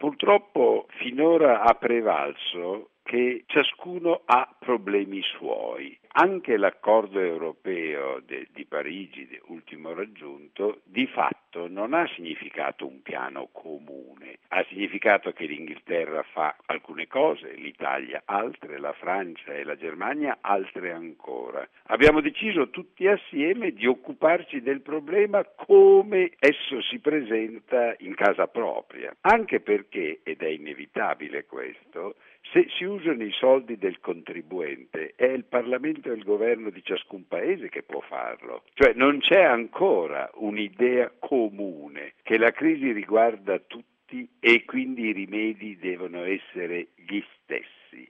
Purtroppo finora ha prevalso che ciascuno ha problemi suoi. Anche l'accordo europeo di Parigi, ultimo raggiunto, di fatto non ha significato un piano comune. Ha significato che l'Inghilterra fa alcune cose, l'Italia altre, la Francia e la Germania altre ancora. Abbiamo deciso tutti assieme di occuparci del problema come esso si presenta in casa propria. Anche perché, ed è inevitabile questo, se si usano i soldi del contribuente è il Parlamento e il governo di ciascun paese che può farlo. Cioè non c'è ancora un'idea comune che la crisi riguarda tutti e quindi i rimedi devono essere gli stessi.